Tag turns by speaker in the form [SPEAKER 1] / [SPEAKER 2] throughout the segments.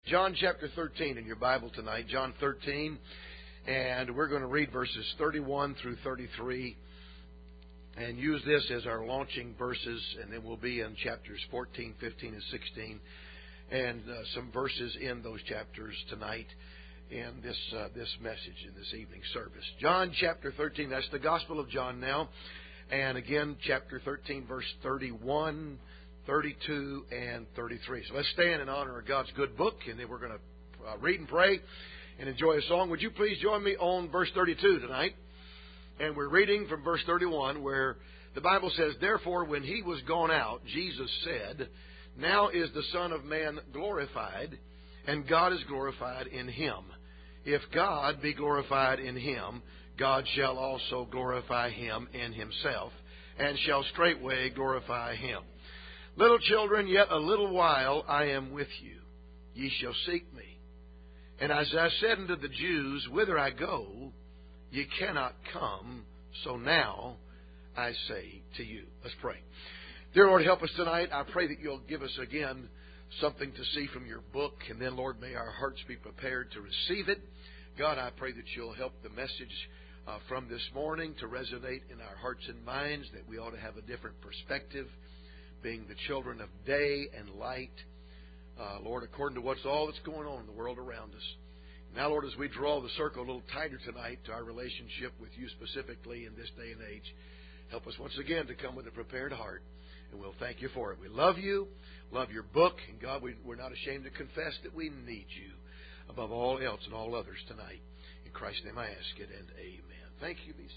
[SPEAKER 1] John chapter 13 in your Bible tonight, John 13, and we're going to read verses 31 through 33 and use this as our launching verses, and then we'll be in chapters 14, 15, and 16, and some verses in those chapters tonight in this message in this evening service. John chapter 13, that's the Gospel of John now, and again, chapter 13, verse 31, 32 and 33. So let's stand in honor of God's good book, and then we're going to read and pray and enjoy a song. Would you please join me on verse 32 tonight? And we're reading from verse 31, where the Bible says, "Therefore, when he was gone out, Jesus said, Now is the Son of Man glorified, and God is glorified in him. If God be glorified in him, God shall also glorify him in himself, and shall straightway glorify him. Little children, yet a little while I am with you. Ye shall seek me. And as I said unto the Jews, Whither I go, ye cannot come. So now I say to you." Let's pray. Dear Lord, help us tonight. I pray that you'll give us again something to see from your book. And then, Lord, may our hearts be prepared to receive it. God, I pray that you'll help the message from this morning to resonate in our hearts and minds, that we ought to have a different perspective, being the children of day and light, Lord, according to what's all that's going on in the world around us. Now, Lord, as we draw the circle a little tighter tonight to our relationship with you specifically in this day and age, help us once again to come with a prepared heart, and we'll thank you for it. We love you, love your book, and God, we're not ashamed to confess that we need you above all else and all others tonight. In Christ's name I ask it, and amen. Thank you, BC.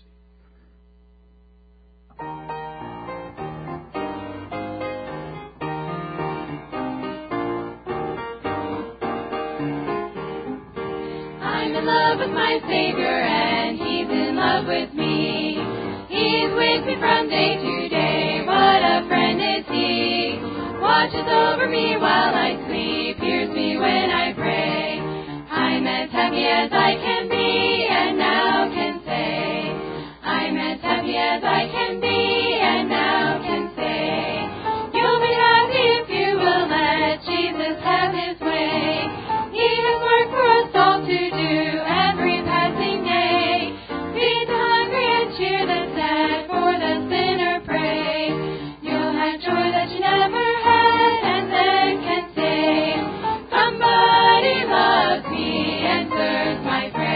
[SPEAKER 2] I'm in love with my Savior, and He's in love with me. He's with me from day to day. What a friend is He! Watches over me while I sleep, hears me when I pray. I'm as happy as I can be, and now can say, I'm as happy as I can be, and now can say, you'll be happy if you will let Jesus have His way. He has work for us all to do every passing day. Feed the hungry and cheer the sad, for the sinner pray. You'll have joy that you never had, and then can say, somebody loves me and serves my prayer.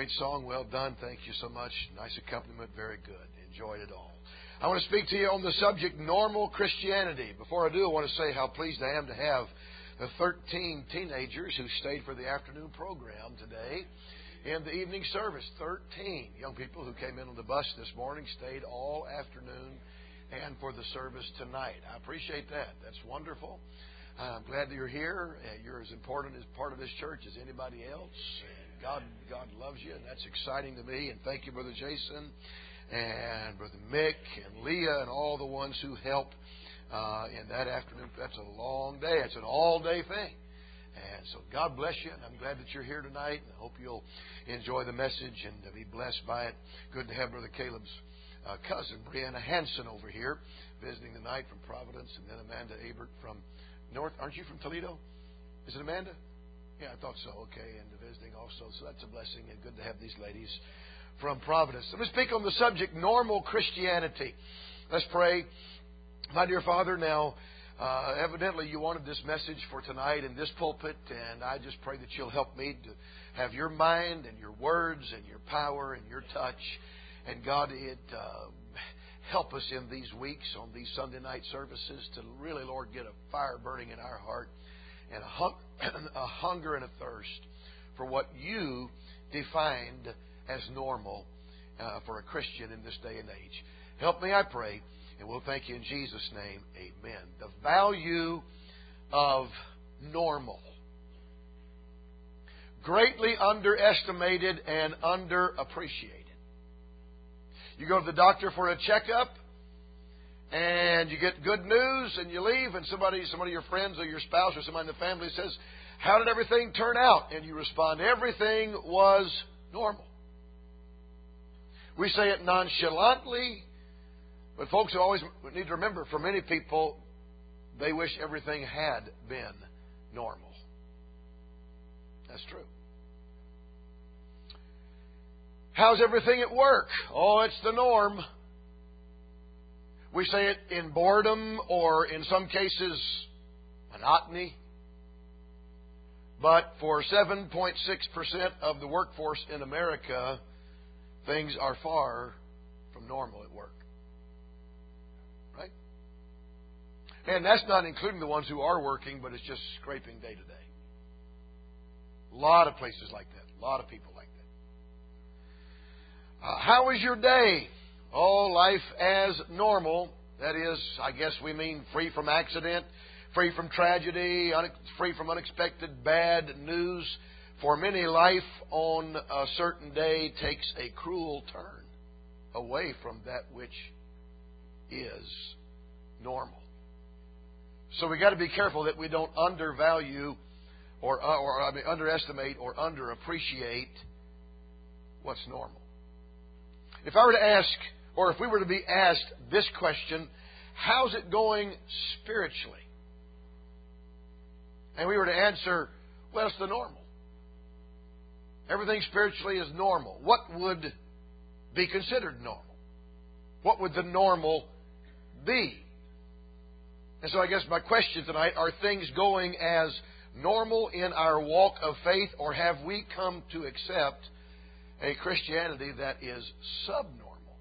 [SPEAKER 1] Great song. Well done. Thank you so much. Nice accompaniment. Very good. Enjoyed it all. I want to speak to you on the subject, normal Christianity. Before I do, I want to say how pleased I am to have the 13 teenagers who stayed for the afternoon program today in the evening service. 13 young people who came in on the bus this morning, stayed all afternoon and for the service tonight. I appreciate that. That's wonderful. I'm glad that you're here. You're as important as part of this church as anybody else. God loves you, and that's exciting to me. And thank you, Brother Jason, and Brother Mick, and Leah, and all the ones who helped in that afternoon. That's a long day. It's an all-day thing. And so God bless you, and I'm glad that you're here tonight. And I hope you'll enjoy the message and be blessed by it. Good to have Brother Caleb's cousin, Brianna Hanson, over here visiting tonight from Providence, and then Amanda Abert from North. Aren't you from Toledo? Is it Amanda? Yeah, I thought so. Okay, and visiting also. So that's a blessing, and good to have these ladies from Providence. Let me speak on the subject, normal Christianity. Let's pray. My dear Father, now, evidently you wanted this message for tonight in this pulpit, and I just pray that you'll help me to have your mind and your words and your power and your touch. And God, help us in these weeks on these Sunday night services to really, Lord, get a fire burning in our heart and a hunger and a thirst for what you defined as normal for a Christian in this day and age. Help me, I pray, and we'll thank you in Jesus' name. Amen. The value of normal. Greatly underestimated and underappreciated. You go to the doctor for a checkup, and you get good news, and you leave, and somebody of your friends or your spouse or somebody in the family says, "How did everything turn out?" And you respond, "Everything was normal." We say it nonchalantly, but folks always need to remember, for many people, they wish everything had been normal. That's true. How's everything at work? Oh, it's the norm. We say it in boredom or, in some cases, monotony. But for 7.6% of the workforce in America, things are far from normal at work. Right? And that's not including the ones who are working, but it's just scraping day to day. A lot of places like that. A lot of people like that. How was your day? Oh, life as normal. That is, I guess we mean free from accident, free from tragedy, free from unexpected bad news. For many, life on a certain day takes a cruel turn away from that which is normal. So we got to be careful that we don't undervalue or underestimate or underappreciate what's normal. If I were to ask, or if we were to be asked this question, how's it going spiritually? And we were to answer, well, it's the normal. Everything spiritually is normal. What would be considered normal? What would the normal be? And so I guess my question tonight, are things going as normal in our walk of faith, or have we come to accept a Christianity that is subnormal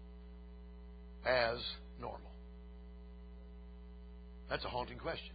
[SPEAKER 1] as normal? That's a haunting question.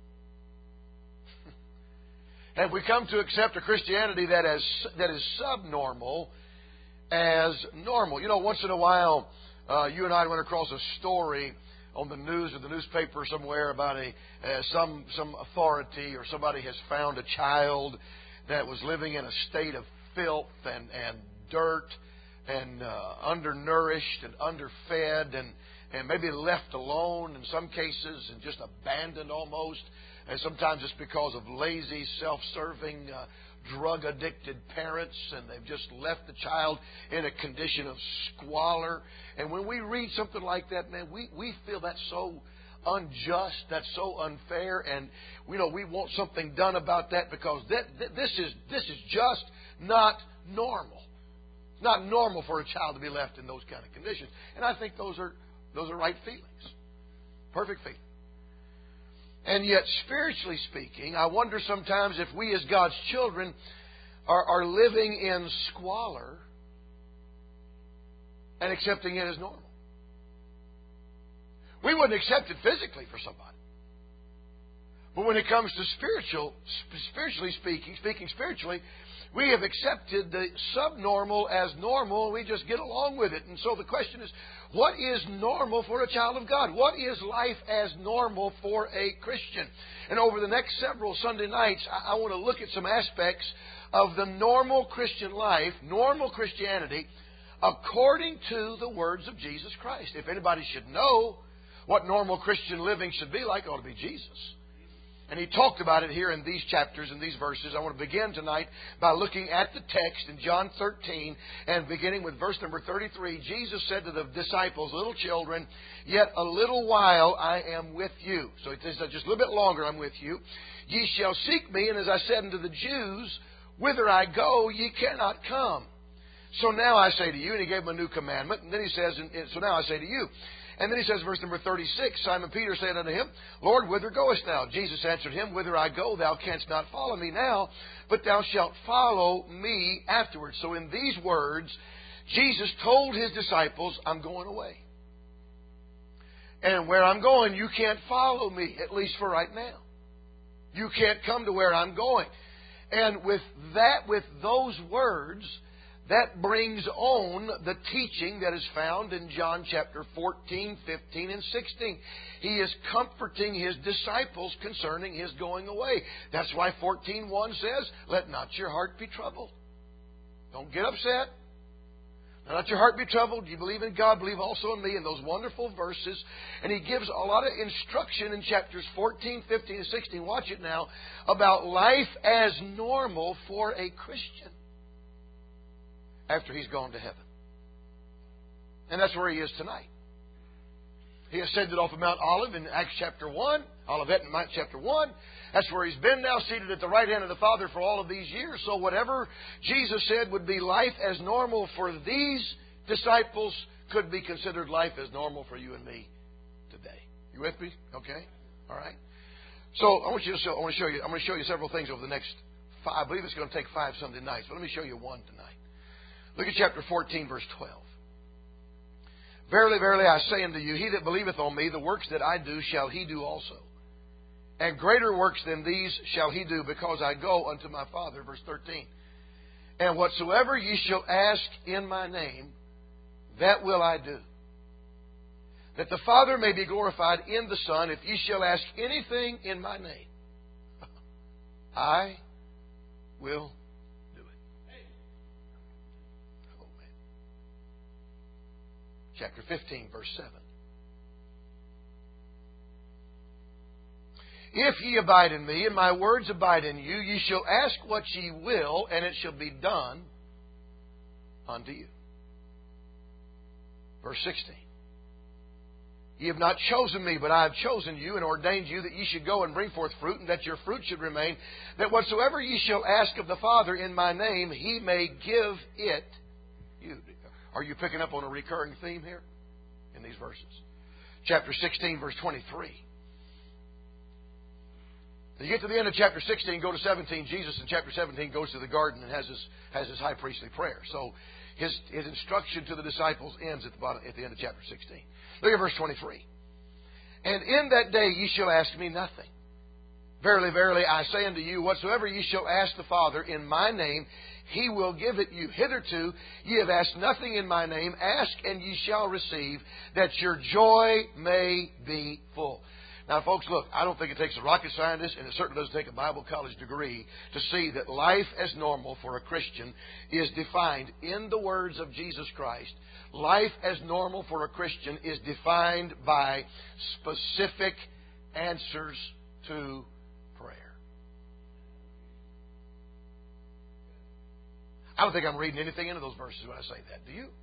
[SPEAKER 1] Have we come to accept a Christianity that is subnormal as normal? You know, once in a while, you and I run across a story on the news or the newspaper somewhere about some authority, or somebody has found a child that was living in a state of filth and dirt and undernourished and underfed and maybe left alone in some cases and just abandoned almost. And sometimes it's because of lazy, self-serving, drug-addicted parents, and they've just left the child in a condition of squalor. And when we read something like that, man, we feel that's so unjust, that's so unfair, and we want something done about that, because this is just not normal. It's not normal for a child to be left in those kind of conditions. And I think those are right feelings. Perfect feelings. And yet, spiritually speaking, I wonder sometimes if we as God's children are living in squalor and accepting it as normal. We wouldn't accept it physically for somebody. But when it comes to spiritually speaking spiritually, we have accepted the subnormal as normal, and we just get along with it. And so the question is, what is normal for a child of God? What is life as normal for a Christian? And over the next several Sunday nights, I want to look at some aspects of the normal Christian life, normal Christianity, according to the words of Jesus Christ. If anybody should know what normal Christian living should be like, it ought to be Jesus. And He talked about it here in these chapters and these verses. I want to begin tonight by looking at the text in John 13 and beginning with verse number 33. Jesus said to the disciples, little children, yet a little while I am with you. So it says, just a little bit longer I'm with you. Ye shall seek me, and as I said unto the Jews, whither I go, ye cannot come. So now I say to you, and He gave them a new commandment. And then He says, so now I say to you. And then He says, verse number 36, Simon Peter said unto Him, Lord, whither goest thou? Jesus answered him, whither I go, thou canst not follow me now, but thou shalt follow me afterwards. So in these words, Jesus told His disciples, I'm going away. And where I'm going, you can't follow me, at least for right now. You can't come to where I'm going. And with those words, that brings on the teaching that is found in John chapter 14, 15, and 16. He is comforting His disciples concerning His going away. That's why 14:1 says, let not your heart be troubled. Don't get upset. Let not your heart be troubled. You believe in God, believe also in me, in those wonderful verses. And He gives a lot of instruction in chapters 14, 15, and 16. Watch it now. About life as normal for a Christian after he's gone to heaven. And that's where he is tonight. He ascended off of Mount Olive in Acts chapter 1, Olivet in Mount chapter 1. That's where he's been now, seated at the right hand of the Father for all of these years. So whatever Jesus said would be life as normal for these disciples could be considered life as normal for you and me today. You with me? Okay? All right. So I'm going to show you several things over the next 5. I believe it's going to take 5 Sunday nights, but let me show you one tonight. Look at chapter 14, verse 12. Verily, verily, I say unto you, he that believeth on me, the works that I do shall he do also. And greater works than these shall he do, because I go unto my Father. Verse 13. And whatsoever ye shall ask in my name, that will I do, that the Father may be glorified in the Son. If ye shall ask anything in my name, I will do it. Oh, man. Chapter 15, verse 7. If ye abide in me, and my words abide in you, ye shall ask what ye will, and it shall be done unto you. Verse 16. Ye have not chosen me, but I have chosen you, and ordained you that ye should go and bring forth fruit, and that your fruit should remain, that whatsoever ye shall ask of the Father in my name, He may give it you. Are you picking up on a recurring theme here in these verses? Chapter 16, verse 23. You get to the end of chapter 16, go to 17. Jesus in chapter 17 goes to the garden and has his high priestly prayer. So his instruction to the disciples ends at the end of chapter 16. Look at verse 23. And in that day ye shall ask me nothing. Verily, verily, I say unto you, whatsoever ye shall ask the Father in my name, He will give it you. Hitherto ye have asked nothing in my name. Ask, and ye shall receive, that your joy may be full. Now, folks, look, I don't think it takes a rocket scientist, and it certainly doesn't take a Bible college degree to see that life as normal for a Christian is defined in the words of Jesus Christ. Life as normal for a Christian is defined by specific answers to prayer. I don't think I'm reading anything into those verses when I say that. Do you?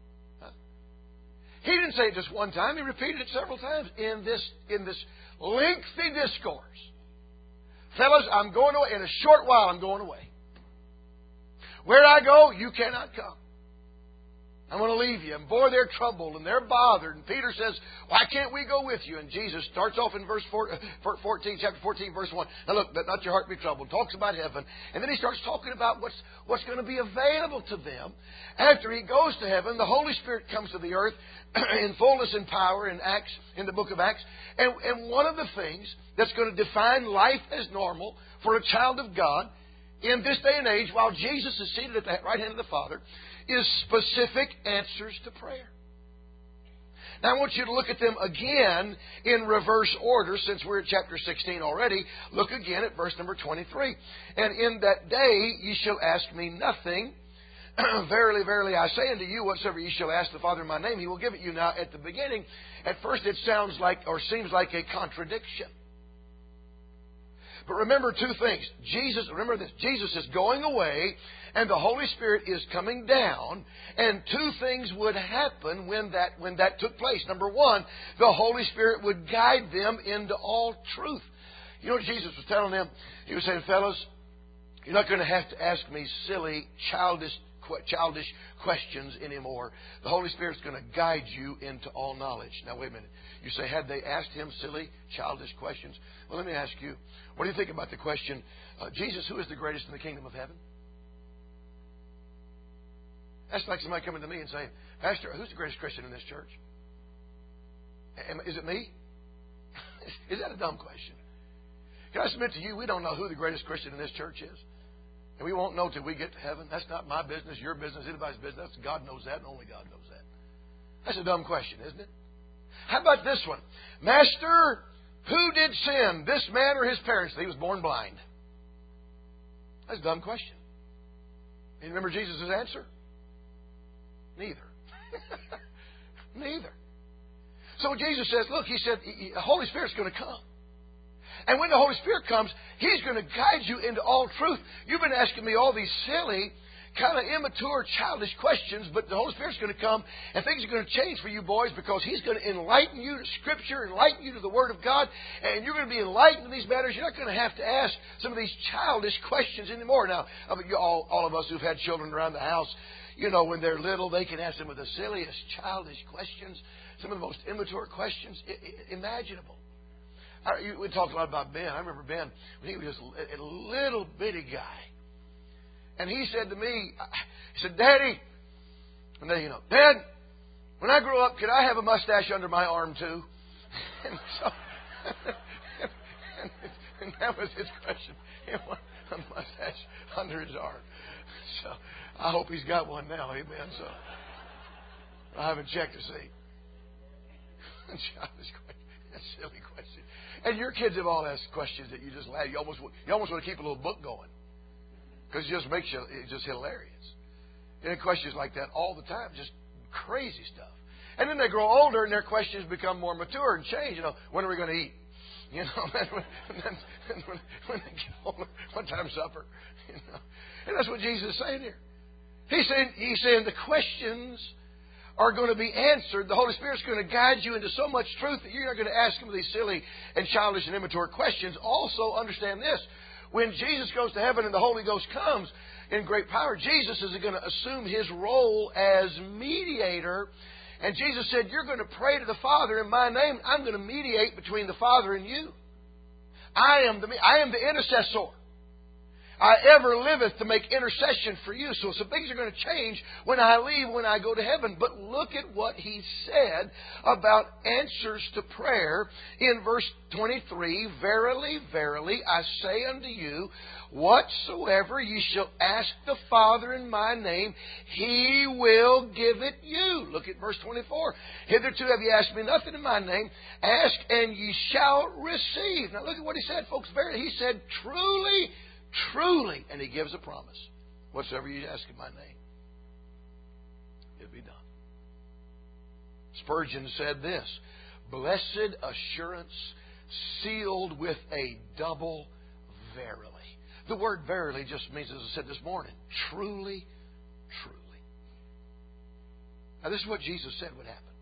[SPEAKER 1] He didn't say it just one time. He repeated it several times in this lengthy discourse. Fellas, I'm going away. In a short while, I'm going away. Where I go, you cannot come. I'm going to leave you. And boy, they're troubled and they're bothered. And Peter says, why can't we go with you? And Jesus starts off in chapter 14, verse 1. Now look, let not your heart be troubled. Talks about heaven. And then he starts talking about what's going to be available to them. After he goes to heaven, the Holy Spirit comes to the earth in fullness and power in the book of Acts. And one of the things that's going to define life as normal for a child of God in this day and age, while Jesus is seated at the right hand of the Father, is specific answers to prayer. Now I want you to look at them again in reverse order, since we're at chapter 16 already. Look again at verse number 23. And in that day ye shall ask me nothing. Verily, verily, I say unto you, whatsoever ye shall ask the Father in my name, He will give it you. Now at the beginning, at first it sounds like, or seems like, a contradiction. But remember two things. Remember this. Jesus is going away and the Holy Spirit is coming down, and two things would happen when that took place. Number one, the Holy Spirit would guide them into all truth. You know what Jesus was telling them? He was saying, fellas, you're not going to have to ask me silly, childish questions anymore. The Holy Spirit's going to guide you into all knowledge. Now, wait a minute. You say, had they asked Him silly, childish questions? Well, let me ask you, what do you think about the question, Jesus, who is the greatest in the kingdom of heaven? That's like somebody coming to me and saying, Pastor, who's the greatest Christian in this church? Is it me? Is that a dumb question? Can I submit to you, we don't know who the greatest Christian in this church is. And we won't know till we get to heaven. That's not my business, your business, anybody's business. God knows that, and only God knows that. That's a dumb question, isn't it? How about this one? Master, who did sin, this man or his parents, that he was born blind? That's a dumb question. You remember Jesus' answer? Neither. Neither. So Jesus says, look, He said, the Holy Spirit's going to come. And when the Holy Spirit comes, He's going to guide you into all truth. You've been asking me all these silly, kind of immature, childish questions, but the Holy Spirit's going to come, and things are going to change for you boys, because He's going to enlighten you to Scripture, enlighten you to the Word of God, and you're going to be enlightened to these matters. You're not going to have to ask some of these childish questions anymore. Now, all of us who've had children around the house, you know, when they're little, they can ask them with the silliest, childish questions, some of the most immature questions imaginable. We talked a lot about Ben. I remember Ben when he was just a little bitty guy. And he said to me, he said, Daddy, and then, Dad, when I grow up, could I have a mustache under my arm too? And so, and that was his question. He wanted a mustache under his arm. So I hope he's got one now, amen. So I haven't checked to see. Childish question. That's a silly question. And your kids have all asked questions that you just laugh. You almost want to keep a little book going, because it just makes it's just hilarious. And questions like that all the time, just crazy stuff. And then they grow older, and their questions become more mature and change. When are we going to eat? And then when they get older, what time's supper? And that's what Jesus is saying here. He's saying the questions are going to be answered. The Holy Spirit's going to guide you into so much truth that you're not going to ask Him these silly and childish and immature questions. Also, understand this. When Jesus goes to heaven and the Holy Ghost comes in great power, Jesus is going to assume His role as mediator. And Jesus said, you're going to pray to the Father in my name. I'm going to mediate between the Father and you. I am the intercessor. I ever liveth to make intercession for you. So some things are going to change when I leave, when I go to heaven. But look at what He said about answers to prayer in verse 23. Verily, verily, I say unto you, whatsoever ye shall ask the Father in my name, He will give it you. Look at verse 24. Hitherto have ye asked me nothing in my name. Ask, and ye shall receive. Now look at what He said, folks. He said, truly, truly, and He gives a promise. Whatsoever you ask in my name, it'll be done. Spurgeon said this, blessed assurance sealed with a double verily. The word verily just means, as I said this morning, truly, truly. Now this is what Jesus said would happen.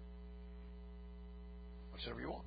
[SPEAKER 1] Whatsoever you want.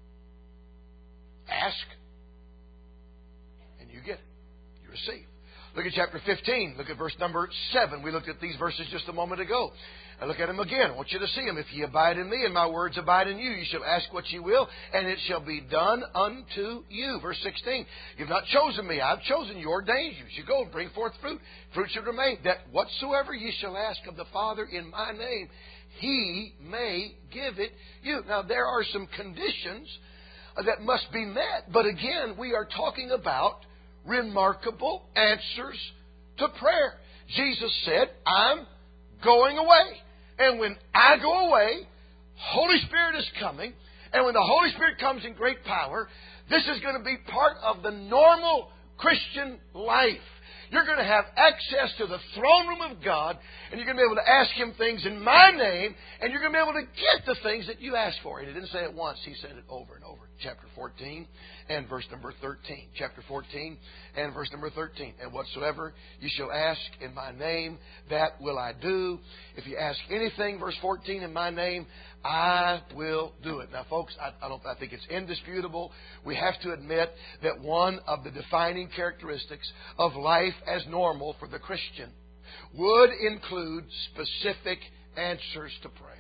[SPEAKER 1] Ask, and you get it. Receive. Look at chapter 15. Look at verse number 7. We looked at these verses just a moment ago. I look at them again. I want you to see them. If ye abide in me and my words abide in you, you shall ask what ye will, and it shall be done unto you. Verse 16. You've not chosen me. I've chosen you, ordained you. You should go and bring forth fruit. Fruit should remain. That whatsoever ye shall ask of the Father in my name, He may give it you. Now, there are some conditions that must be met. But again, we are talking about remarkable answers to prayer. Jesus said, I'm going away. And when I go away, Holy Spirit is coming. And when the Holy Spirit comes in great power, this is going to be part of the normal Christian life. You're going to have access to the throne room of God, and you're going to be able to ask Him things in my name, and you're going to be able to get the things that you ask for. And He didn't say it once. He said it over and over. Chapter 14 and verse number 13. Chapter 14 and verse number 13. And whatsoever you shall ask in my name, that will I do. If you ask anything, verse 14, in my name, I will do it. Now, folks, I think it's indisputable. We have to admit that one of the defining characteristics of life as normal for the Christian would include specific answers to prayer.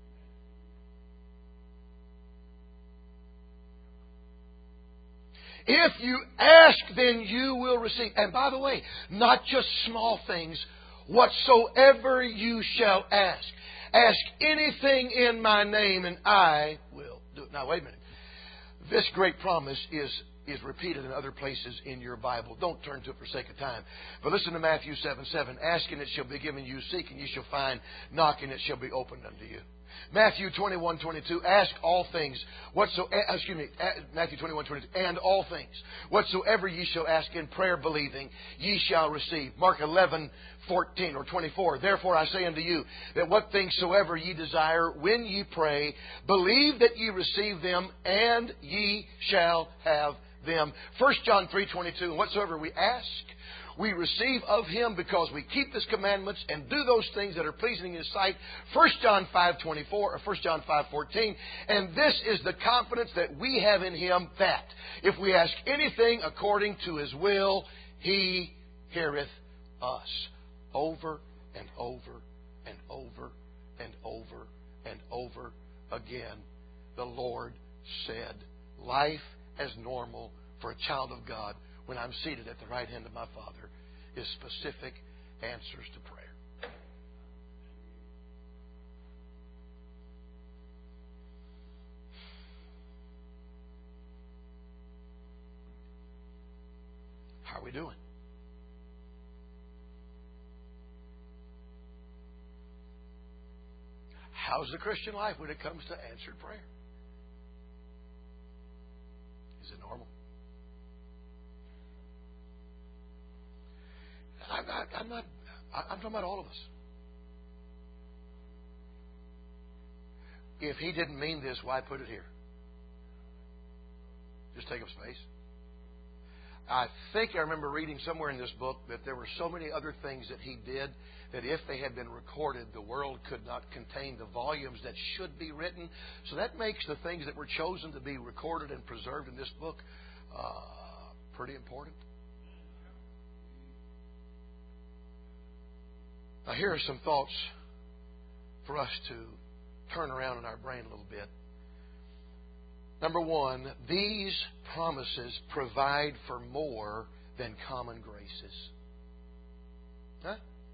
[SPEAKER 1] If you ask, then you will receive. And by the way, not just small things, whatsoever you shall ask. Ask anything in my name, and I will do it. Now, wait a minute. This great promise is repeated in other places in your Bible. Don't turn to it for sake of time. But listen to Matthew 7:7. Ask, and it shall be given you. Seek, and you shall find. Knock, and it shall be opened unto you. Matthew 21:22. Ask all things. Matthew 21:22. And all things. Whatsoever ye shall ask in prayer, believing, ye shall receive. Mark 11:14 or 24. Therefore I say unto you, that what things soever ye desire, when ye pray, believe that ye receive them, and ye shall have them. 1 John 3:22. And whatsoever we ask, we receive of Him, because we keep His commandments and do those things that are pleasing in His sight. 1 John 5:24 or 1 John 5:14. And this is the confidence that we have in Him, that if we ask anything according to His will, He heareth us. Over and over and over and over and over again, the Lord said, life as normal for a child of God, when I'm seated at the right hand of my Father, is specific answers to prayer. How are we doing? How's the Christian life when it comes to answered prayer? Is it normal? I'm talking about all of us. If He didn't mean this, why put it here? Just take up space. I think I remember reading somewhere in this book that there were so many other things that He did that if they had been recorded, the world could not contain the volumes that should be written. So that makes the things that were chosen to be recorded and preserved in this book pretty important. Now, here are some thoughts for us to turn around in our brain a little bit. Number one, these promises provide for more than common graces. Huh?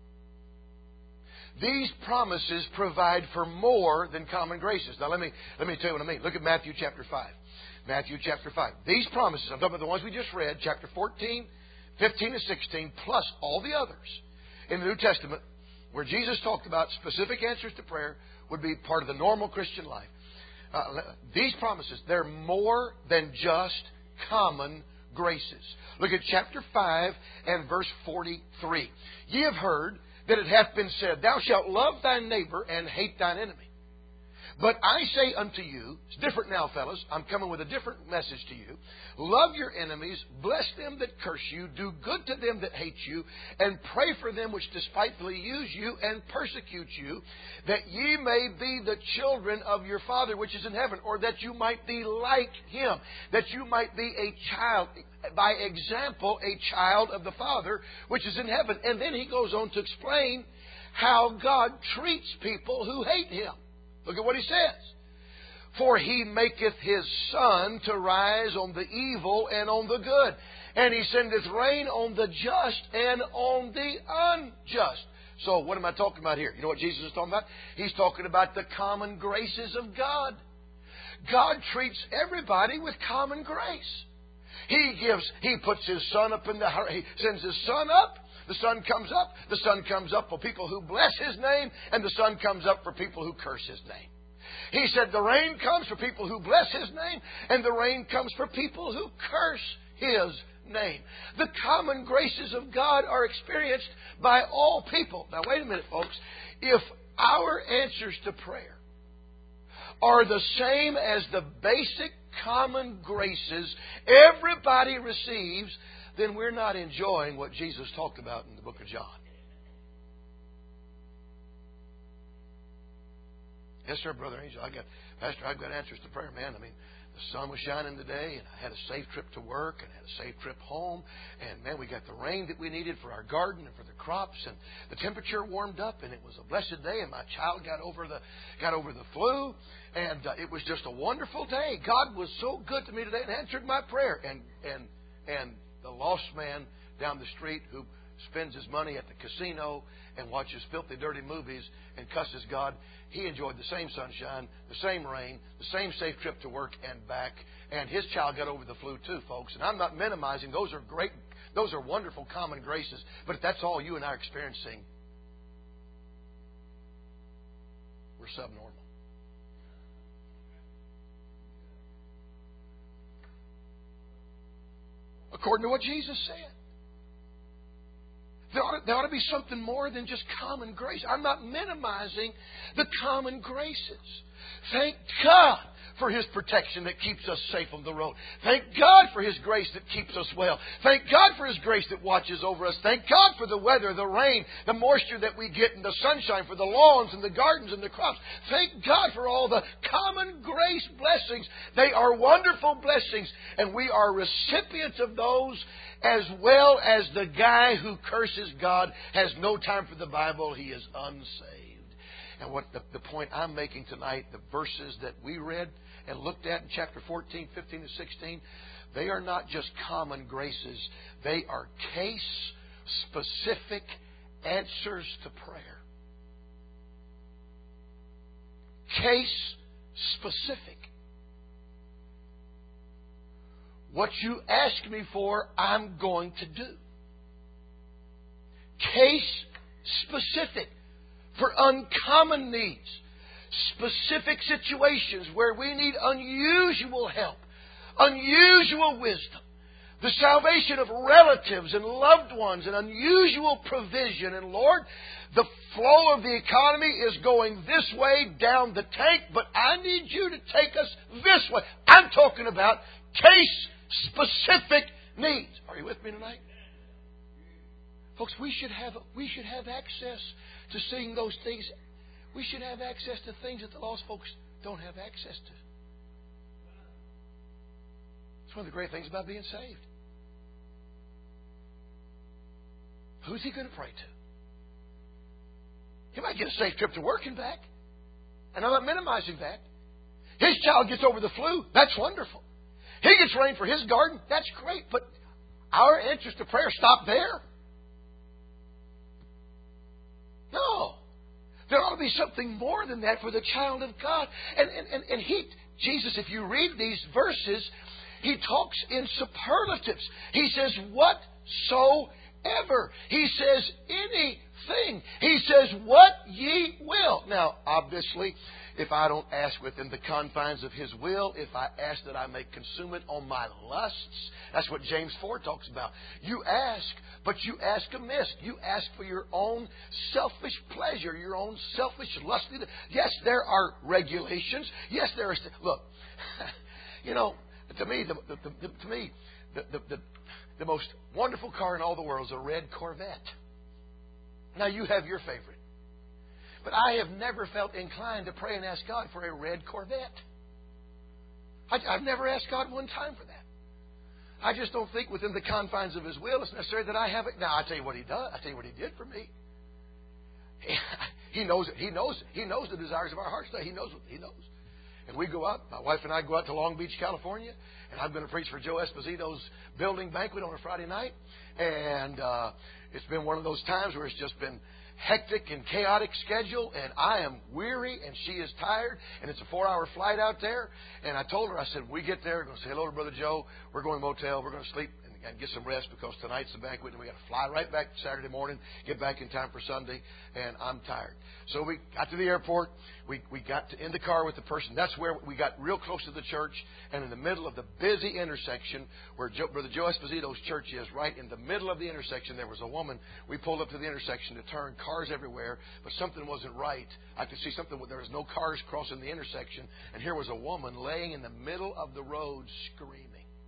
[SPEAKER 1] These promises provide for more than common graces. Now, let me tell you what I mean. Look at Matthew chapter 5. Matthew chapter 5. These promises, I'm talking about the ones we just read, chapter 14, 15, and 16, plus all the others in the New Testament, where Jesus talked about specific answers to prayer, would be part of the normal Christian life. These promises, they're more than just common graces. Look at chapter 5 and verse 43. Ye have heard that it hath been said, Thou shalt love thy neighbor and hate thine enemy. But I say unto you, it's different now, fellas. I'm coming with a different message to you. Love your enemies, bless them that curse you, do good to them that hate you, and pray for them which despitefully use you and persecute you, that ye may be the children of your Father which is in heaven, or that you might be like Him, that you might be a child, by example, a child of the Father which is in heaven. And then he goes on to explain how God treats people who hate Him. Look at what he says. For He maketh His sun to rise on the evil and on the good, and He sendeth rain on the just and on the unjust. So what am I talking about here? You know what Jesus is talking about? He's talking about the common graces of God. God treats everybody with common grace. He puts His sun up in the, He sends His sun up. The sun comes up. The sun comes up for people who bless His name, and the sun comes up for people who curse His name. He said the rain comes for people who bless His name, and the rain comes for people who curse His name. The common graces of God are experienced by all people. Now, wait a minute, folks. If our answers to prayer are the same as the basic common graces everybody receives, then we're not enjoying what Jesus talked about in the book of John. Yes, sir, Brother Angel. Pastor, I've got answers to prayer, man. I mean, the sun was shining today, and I had a safe trip to work, and I had a safe trip home. And, man, we got the rain that we needed for our garden and for the crops, and the temperature warmed up, and it was a blessed day, and my child got over the flu, and it was just a wonderful day. God was so good to me today and answered my prayer. And the lost man down the street who spends his money at the casino and watches filthy, dirty movies and cusses God, he enjoyed the same sunshine, the same rain, the same safe trip to work and back. And his child got over the flu too, folks. And I'm not minimizing. Those are great. Those are wonderful common graces. But if that's all you and I are experiencing, we're subnormal. According to what Jesus said. There ought to be something more than just common grace. I'm not minimizing the common graces. Thank God for His protection that keeps us safe on the road. Thank God for His grace that keeps us well. Thank God for His grace that watches over us. Thank God for the weather, the rain, the moisture that we get, and the sunshine, for the lawns and the gardens and the crops. Thank God for all the common grace blessings. They are wonderful blessings, and we are recipients of those, as well as the guy who curses God has no time for the Bible. He is unsaved. And what the point I'm making tonight, the verses that we read and looked at in chapter 14, 15, and 16, they are not just common graces. They are case-specific answers to prayer. Case-specific. What you ask me for, I'm going to do. Case-specific. For uncommon needs. Specific situations where we need unusual help. Unusual wisdom. The salvation of relatives and loved ones and unusual provision. And Lord, the flow of the economy is going this way down the tank, but I need you to take us this way. I'm talking about case-specific needs. Are you with me tonight? Folks, we should have access to seeing those things. We should have access to things that the lost folks don't have access to. It's one of the great things about being saved. Who's he going to pray to? He might get a safe trip to work and back. And I'm not minimizing that. His child gets over the flu. That's wonderful. He gets rain for his garden. That's great. But our answers to prayer stop there. No. There ought to be something more than that for the child of God. And Jesus, if you read these verses, He talks in superlatives. He says, whatsoever. He says, anything. He says, what ye will. Now, obviously, if I don't ask within the confines of His will, if I ask that I may consume it on my lusts. That's what James 4 talks about. You ask, but you ask amiss. You ask for your own selfish pleasure, your own selfish lust. Yes, there are regulations. Yes, there are... Look, to me, the most wonderful car in all the world is a red Corvette. Now, you have your favorite. But I have never felt inclined to pray and ask God for a red Corvette. I've never asked God one time for that. I just don't think within the confines of His will it's necessary that I have it. Now, I'll tell you what He does. I'll tell you what He did for me. He knows it. He knows the desires of our hearts. He knows. And we go out, my wife and I go out to Long Beach, California, and I'm going to preach for Joe Esposito's building banquet on a Friday night. And it's been one of those times where it's just been hectic and chaotic schedule, and I am weary, and she is tired, and it's a 4-hour flight out there. And I told her, I said, when we get there, we're going to say hello to Brother Joe. We're going to a motel. We're going to sleep and get some rest because tonight's the banquet, and we got to fly right back Saturday morning, get back in time for Sunday, and I'm tired. So we got to the airport. We got in the car with the person. That's where we got real close to the church, and in the middle of the busy intersection where Brother Joe Esposito's church is, right in the middle of the intersection, there was a woman. We pulled up to the intersection to turn, cars everywhere, but something wasn't right. I could see something. There was no cars crossing the intersection, and here was a woman laying in the middle of the road screaming.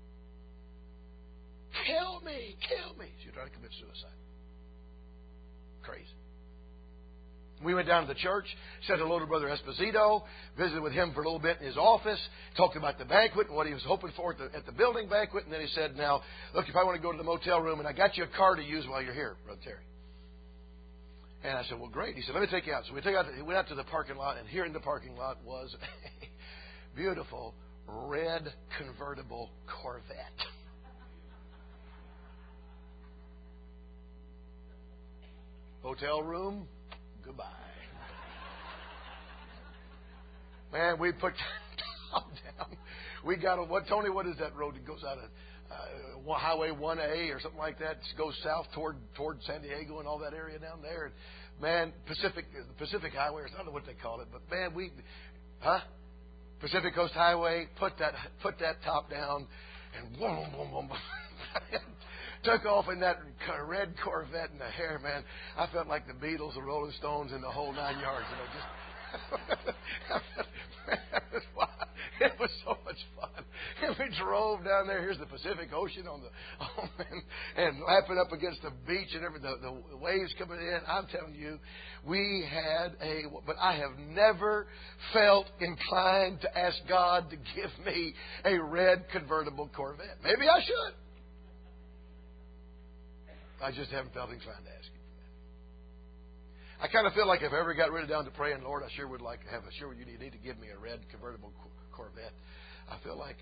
[SPEAKER 1] Kill me, kill me. She was trying to commit suicide. Crazy. We went down to the church, said hello to Brother Esposito, visited with him for a little bit in his office, talked about the banquet and what he was hoping for at the building banquet. And then he said, now, look, if I want to go to the motel room, and I got you a car to use while you're here, Brother Terry. And I said, well, great. He said, let me take you out. So we went out to the parking lot, and here in the parking lot was a beautiful red convertible Corvette. Hotel room, goodbye. Man, we put top down. We got Tony, what is that road that goes out of Highway 1A or something like that? It goes south toward San Diego and all that area down there. And man, Pacific Highway, I don't know what they call it, but man, Pacific Coast Highway, put that top down, and boom, boom, boom, boom. Took off in that red Corvette in the hair, man. I felt like the Beatles, the Rolling Stones, and the whole 9 yards. It was so much fun. And we drove down there. Here's the Pacific Ocean and lapping up against the beach and the waves coming in. I'm telling you, we had but I have never felt inclined to ask God to give me a red convertible Corvette. Maybe I should. I just haven't felt inclined to ask Him for that. I kind of feel like if I ever got really down to praying, Lord, I sure would like to have you need to give me a red convertible Corvette. I feel like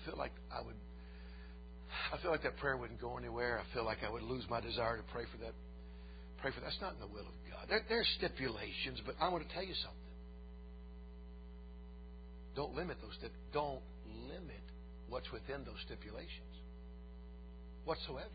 [SPEAKER 1] that prayer wouldn't go anywhere. I feel like I would lose my desire to pray for that. That's not in the will of God. There's stipulations, but I want to tell you something. Don't limit what's within those stipulations whatsoever.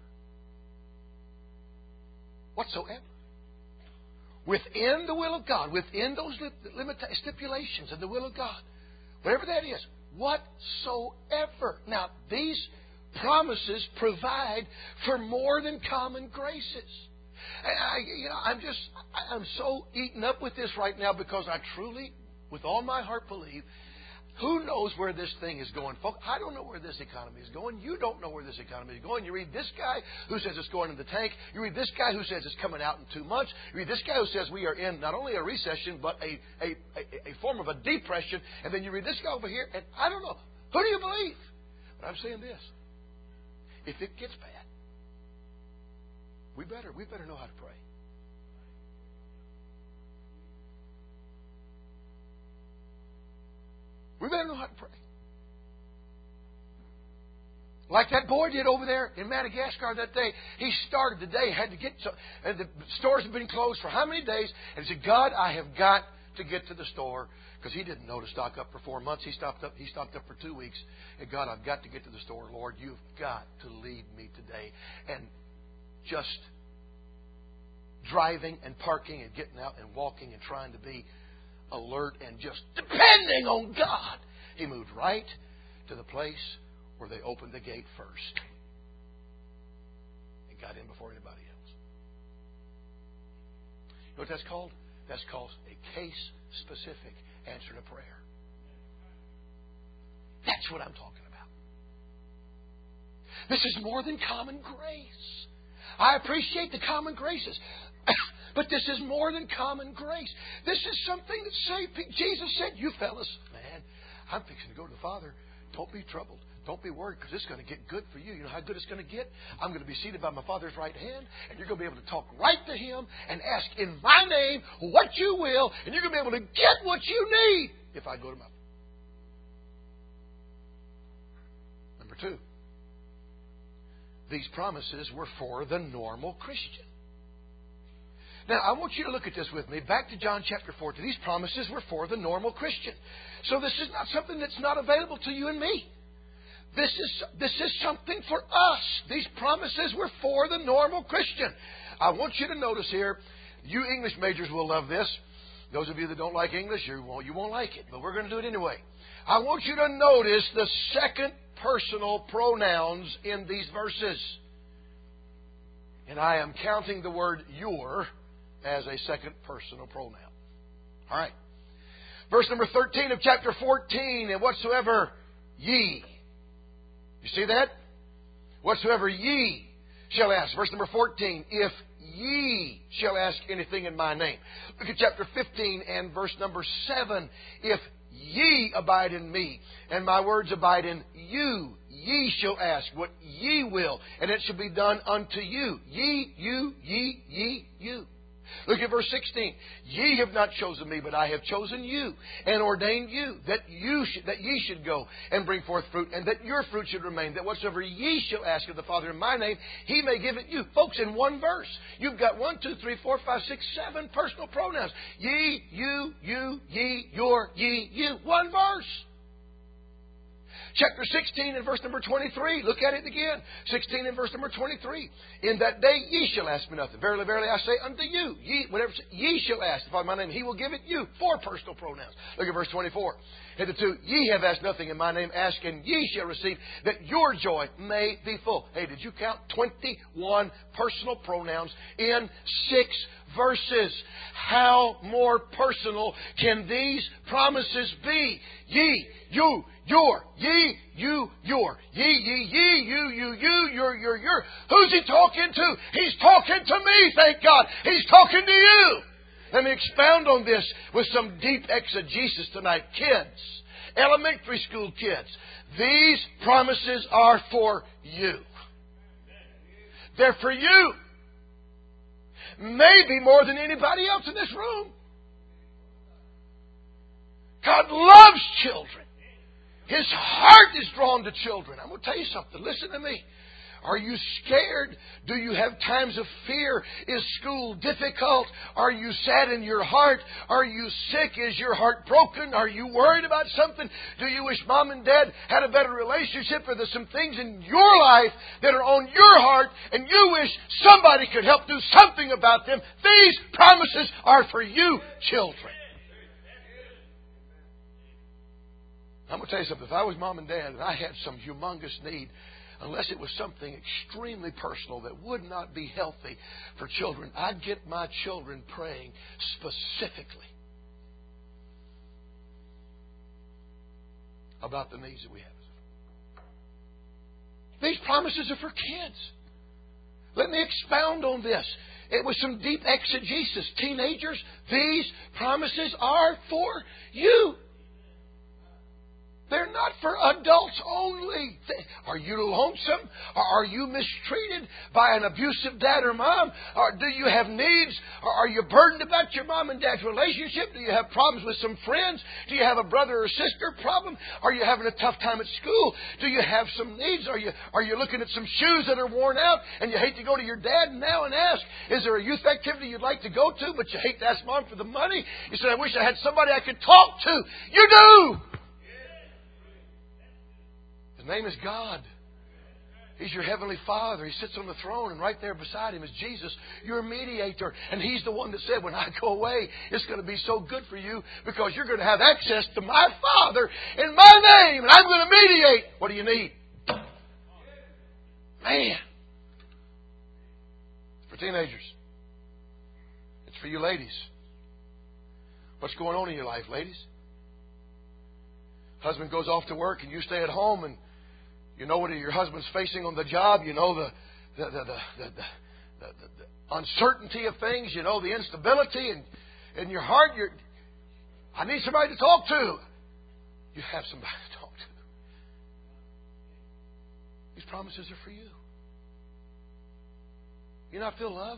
[SPEAKER 1] Within the will of God, within those stipulations of the will of God, whatever that is, whatsoever. Now, these promises provide for more than common graces. And I'm so eaten up with this right now because I truly, with all my heart, believe. Who knows where this thing is going, folks? I don't know where this economy is going. You don't know where this economy is going. You read this guy who says it's going in the tank. You read this guy who says it's coming out in 2 months. You read this guy who says we are in not only a recession, but a form of a depression. And then you read this guy over here, and I don't know. Who do you believe? But I'm saying this. If it gets bad, we better know how to pray. We better know how to pray. Like that boy did over there in Madagascar that day. He started the day, had to get to, and the stores had been closed for how many days? And he said, God, I have got to get to the store. Because he didn't know to stock up for 4 months. He stocked up for 2 weeks. And God, I've got to get to the store. Lord, you've got to lead me today. And just driving and parking and getting out and walking and trying to be alert, and just depending on God. He moved right to the place where they opened the gate first and got in before anybody else. You know what that's called? That's called a case-specific answer to prayer. That's what I'm talking about. This is more than common grace. I appreciate the common graces. But this is more than common grace. This is something that Jesus said, you fellas, man, I'm fixing to go to the Father. Don't be troubled. Don't be worried, because it's going to get good for you. You know how good it's going to get? I'm going to be seated by my Father's right hand, and you're going to be able to talk right to Him and ask in my name what you will, and you're going to be able to get what you need if I go to my Father. Number 2, these promises were for the normal Christian. Now, I want you to look at this with me. Back to John chapter 14. These promises were for the normal Christian. So this is not something that's not available to you and me. This is something for us. These promises were for the normal Christian. I want you to notice here, you English majors will love this. Those of you that don't like English, you won't like it. But we're going to do it anyway. I want you to notice the second personal pronouns in these verses. And I am counting the word your as a second personal pronoun. All right. Verse number 13 of chapter 14, and whatsoever ye. You see that? Whatsoever ye shall ask. Verse number 14, if ye shall ask anything in my name. Look at chapter 15 and verse number 7. If ye abide in me, and my words abide in you, ye shall ask what ye will, and it shall be done unto you. Ye, you, ye, you. Look at verse 16. Ye have not chosen me, but I have chosen you, and ordained you, that ye should go and bring forth fruit, and that your fruit should remain, that whatsoever ye shall ask of the Father in my name, He may give it you. Folks, in one verse, you've got 1, 2, 3, 4, 5, 6, 7 personal pronouns. Ye, you, ye, your, ye, you. One verse. Chapter 16 and verse number 23. Look at it again. 16 and verse number 23. In that day ye shall ask me nothing. Verily, verily, I say unto you, ye shall ask the Father in my name. He will give it you. 4 personal pronouns. Look at verse 24. Hitherto ye have asked nothing in my name. Ask and ye shall receive, that your joy may be full. Hey, did you count 21 personal pronouns in 6 verses? How more personal can these promises be? Ye, you, your. Ye, you, your. Ye, you, your. Who's He talking to? He's talking to me, thank God. He's talking to you. Let me expound on this with some deep exegesis tonight. Kids, elementary school kids, these promises are for you. They're for you. Maybe more than anybody else in this room. God loves children. His heart is drawn to children. I'm going to tell you something. Listen to me. Are you scared? Do you have times of fear? Is school difficult? Are you sad in your heart? Are you sick? Is your heart broken? Are you worried about something? Do you wish Mom and Dad had a better relationship? Or there's some things in your life that are on your heart and you wish somebody could help do something about them? These promises are for you, children. I'm going to tell you something. If I was Mom and Dad and I had some humongous need, unless it was something extremely personal that would not be healthy for children, I'd get my children praying specifically about the needs that we have. These promises are for kids. Let me expound on this. It was some deep exegesis. Teenagers, these promises are for you. They're not for adults only. Are you lonesome? Are you mistreated by an abusive dad or mom? Or do you have needs? Or are you burdened about your mom and dad's relationship? Do you have problems with some friends? Do you have a brother or sister problem? Are you having a tough time at school? Do you have some needs? Are you looking at some shoes that are worn out and you hate to go to your dad now and ask, is there a youth activity you'd like to go to, but you hate to ask Mom for the money? You said, I wish I had somebody I could talk to. You do! His name is God. He's your Heavenly Father. He sits on the throne, and right there beside Him is Jesus, your mediator. And He's the one that said, when I go away, it's going to be so good for you because you're going to have access to my Father in my name, and I'm going to mediate. What do you need? Man. It's for teenagers. It's for you ladies. What's going on in your life, ladies? Husband goes off to work and you stay at home, and you know what your husband's facing on the job. You know the uncertainty of things. You know the instability, and in your heart, I need somebody to talk to. You have somebody to talk to. These promises are for you. You not feel loved?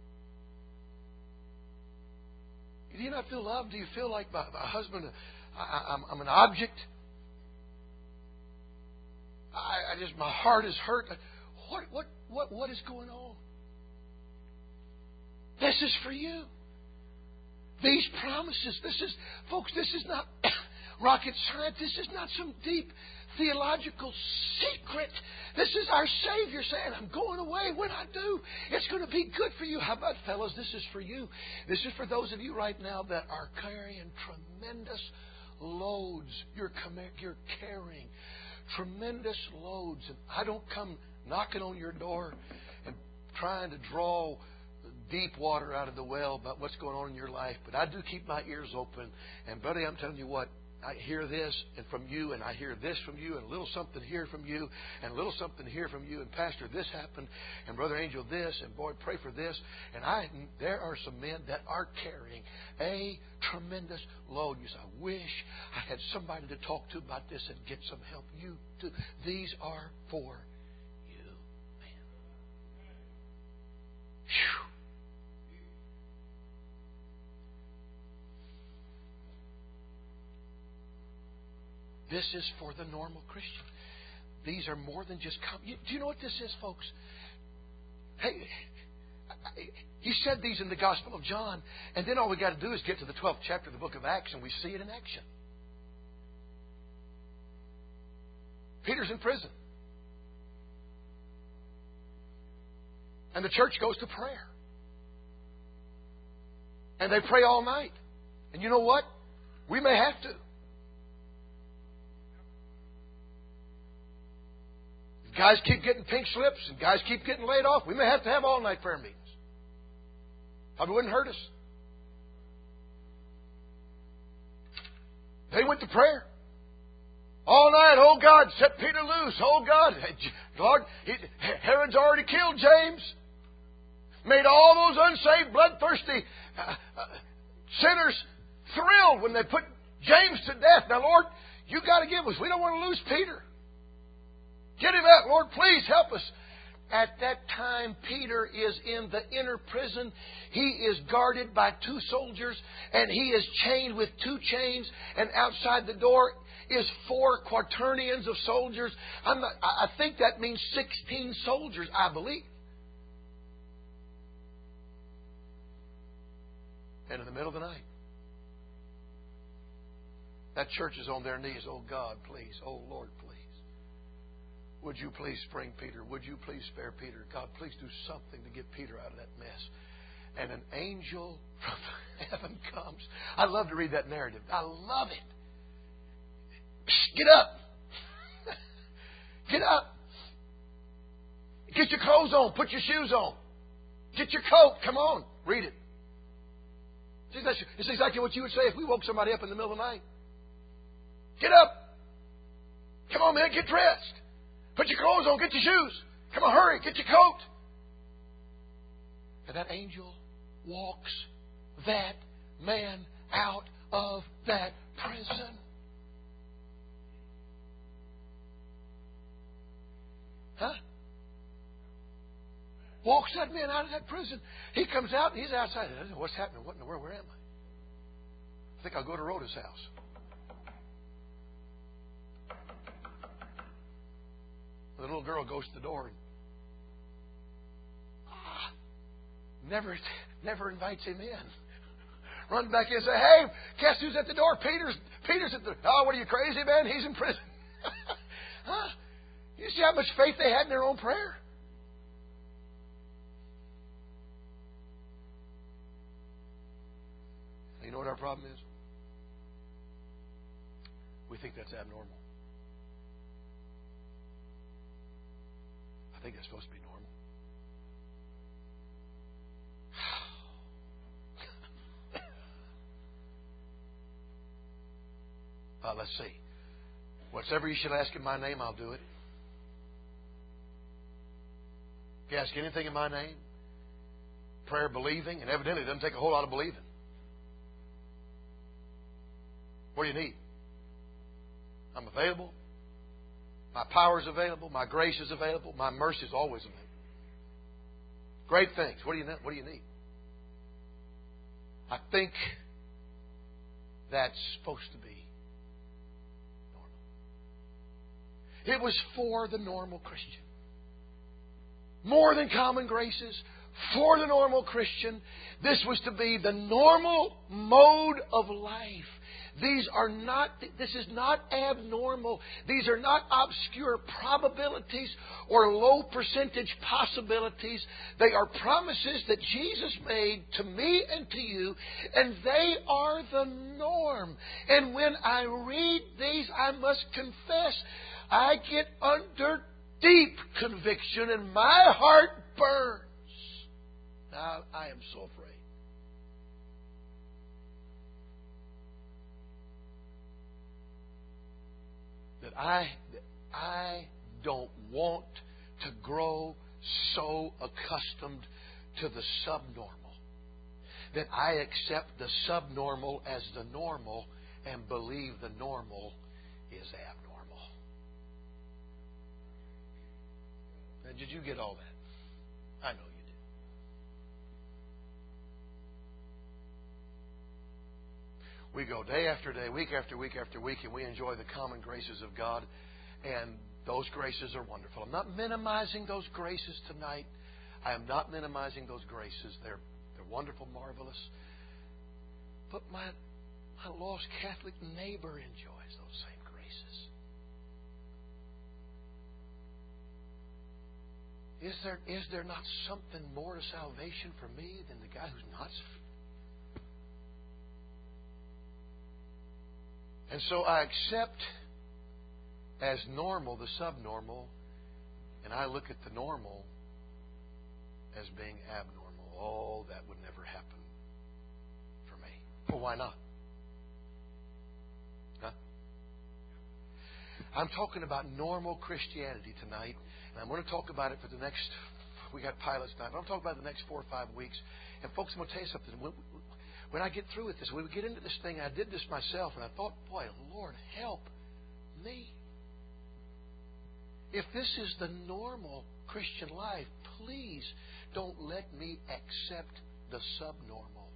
[SPEAKER 1] Do you not feel loved? Do you feel like my husband, I'm an object? My heart is hurt. What is going on? This is for you. These promises. Folks, this is not rocket science. This is not some deep theological secret. This is our Savior saying, I'm going away. When I do, it's going to be good for you. How about, fellas, this is for you. This is for those of you right now that are carrying tremendous loads. You're carrying tremendous loads. And I don't come knocking on your door and trying to draw deep water out of the well about what's going on in your life. But I do keep my ears open. And, buddy, I'm telling you what, I hear this and from you, and I hear this from you, and a little something here from you, and a little something here from you, and Pastor, this happened, and Brother Angel, this, and boy, pray for this. And there are some men that are carrying a tremendous load. You say, I wish I had somebody to talk to about this and get some help. You too. These are for you, man. Whew. This is for the normal Christian. These are more than just do you know what this is, folks? Hey, He said these in the Gospel of John, and then all we got to do is get to the 12th chapter of the book of Acts, and we see it in action. Peter's in prison. And the church goes to prayer. And they pray all night. And you know what? We may have to. Guys keep getting pink slips and guys keep getting laid off. We may have to have all-night prayer meetings. Probably wouldn't hurt us. They went to prayer. All night, oh God, set Peter loose. Oh God, Lord, Herod's already killed James. Made all those unsaved, bloodthirsty sinners thrilled when they put James to death. Now, Lord, you got to give us. We don't want to lose Peter. Get him out, Lord, please help us. At that time, Peter is in the inner prison. He is guarded by 2 soldiers, and he is chained with 2 chains. And outside the door is 4 quaternions of soldiers. I think that means 16 soldiers, I believe. And in the middle of the night, that church is on their knees. Oh God, please. Oh Lord, please. Would you please spring Peter? Would you please spare Peter? God, please do something to get Peter out of that mess. And an angel from heaven comes. I love to read that narrative. I love it. Get up. Get up. Get your clothes on. Put your shoes on. Get your coat. Come on. Read it. It's exactly what you would say if we woke somebody up in the middle of the night. Get up. Come on, man. Get dressed. Put your clothes on. Get your shoes. Come on, hurry. Get your coat. And that angel walks that man out of that prison. Huh? Walks that man out of that prison. He comes out and he's outside. I don't know what's happening. What in the world? Where am I? I think I'll go to Rhoda's house. The little girl goes to the door and never invites him in. Run back in and say, hey, guess who's at the door? Peter's at the door. Oh, what are you, crazy, man? He's in prison. Huh? You see how much faith they had in their own prayer? You know what our problem is? We think that's abnormal. I think that's supposed to be normal. Let's see. Whatsoever you shall ask in my name, I'll do it. If you ask anything in my name, prayer believing, and evidently it doesn't take a whole lot of believing. What do you need? I'm available. My power is available. My grace is available. My mercy is always available. Great things. What do you need? I think that's supposed to be normal. It was for the normal Christian. More than common graces. For the normal Christian. This was to be the normal mode of life. This is not abnormal. These are not obscure probabilities or low percentage possibilities. They are promises that Jesus made to me and to you, and they are the norm. And when I read these, I must confess, I get under deep conviction and my heart burns. Now, I am so afraid. That I don't want to grow so accustomed to the subnormal that I accept the subnormal as the normal and believe the normal is abnormal. Now, did you get all that? I know you did. We go day after day, week after week after week, and we enjoy the common graces of God. And those graces are wonderful. I'm not minimizing those graces tonight. I am not minimizing those graces. They're wonderful, marvelous. But my lost Catholic neighbor enjoys those same graces. Is there not something more to salvation for me than the guy who's not? And so I accept as normal the subnormal, and I look at the normal as being abnormal. Oh, that would never happen for me. Well, why not? Huh? I'm talking about normal Christianity tonight, and I'm going to talk about it for the next, we got pilots tonight, but I'm talking about the next 4 or 5 weeks. And folks, I'm going to tell you something. When I get through with this, when we get into this thing, I did this myself, and I thought, boy, Lord, help me. If this is the normal Christian life, please don't let me accept the subnormal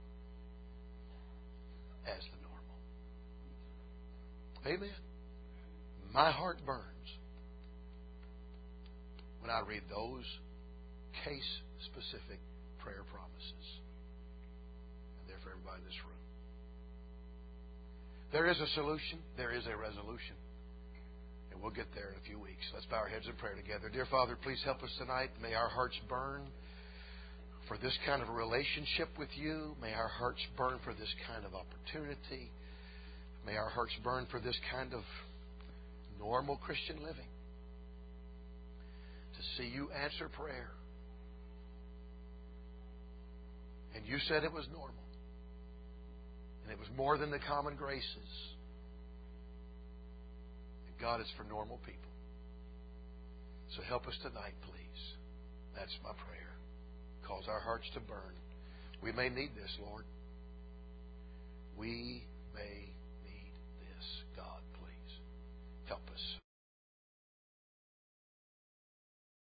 [SPEAKER 1] as the normal. Amen. My heart burns when I read those case-specific prayer promises. And they're for everybody in this room. There is a solution. There is a resolution. And we'll get there in a few weeks. Let's bow our heads in prayer together. Dear Father, please help us tonight. May our hearts burn for this kind of a relationship with you. May our hearts burn for this kind of opportunity. May our hearts burn for this kind of normal Christian living. To see you answer prayer. And you said it was normal. And it was more than the common graces. And God, is for normal people. So help us tonight, please. That's my prayer. Cause our hearts to burn. We may need this, Lord.